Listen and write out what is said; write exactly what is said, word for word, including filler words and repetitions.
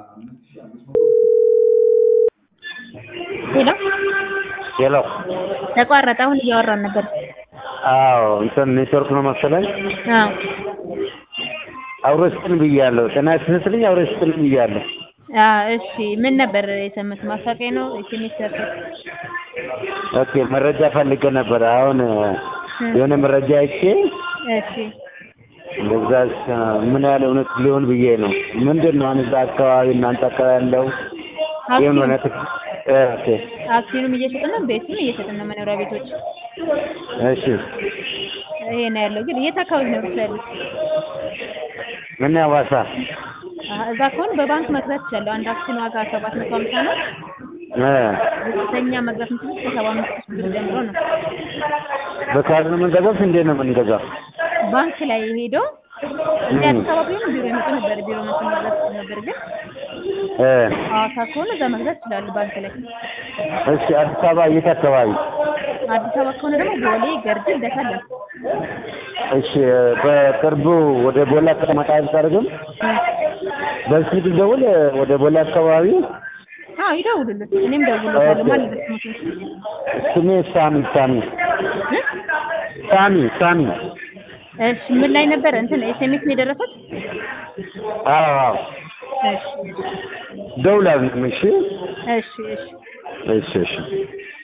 ሄሎ ሄሎ ተቋረጠ። አሁን እያወራን ነበር። አዎ እንትን ኔትወርክ ነው መሰለኝ። አዎ አውረስትን ብያለሁ። ጤና ይስጥልኝ አውረስትን ብያለሁ። አዎ እሺ ምን ነበር የሰማሁት? ማስታወቂያ ነው ኤስኤምኤስ ያልኩት። ኦኬ መረጃ ፈልጌ ነበር። አሁን የሆነ መረጃ አይቼ እሺ ለዛስ ምን ያህል እውነት ሊሆን ብዬ ነው። ምንድን ነው እዛ አካባቢ እናንተ አካባቢ ያለው የሆነ እውነት ኦኬ አክሲዮንም እየሸጥን ነው፣ ቤትም እየሸጥን ነው፣ መኖሪያ ቤቶች። እሺ ይሄ ነው ያለው። ግን የት አካባቢ ነው እርሱ ያሉት? ምን ሐዋሳ? አሃ እዛ ከሆነ በባንክ መግዛት ይችላል። አንድ አክሲዮን ዋጋ ሰባት መቶ ሃምሳ ነው። እ ዝቅተኛ መግዛት የምትችሉት ከሰባ አምስት ሺህ ብር ጀምሮ ነው። በካርድ ነው የምንገዛው? እንዴት ነው የምንገዛው? ባንክ ላይ ሄዶ እንደ አዲስ አበባ ቢሆን ቢሮ ይመጡ ነበር። ቢሮ መጥቶ መግዛት ይችላሉ ነበር። ግን እ ሐዋሳ ከሆነ እዛ መግዛት ይችላሉ ባንክ ላይ። እሺ አዲስ አበባ የት አካባቢ? አዲስ አበባ ከሆነ ደግሞ ቦሌ፣ ገርጂ፣ ልደታ አለ። እሺ በቅርቡ ወደ ቦሌ ከተማ አይደርግም? በስልክ ደውል ወደ ቦሌ አካባቢ። አዎ ይደውሉልን፣ እኔም ደውልለታለሁ። ማለት ነው ስሜ ሳሚ ሳሚ ሳሚ ሳሚ። እሺ ምን ላይ ነበር እንትን ኤስኤምኤስ ነው የደረሰት? አዎ አዎ እሺ ደውላለሁ። እሺ እሺ እሺ እሺ እሺ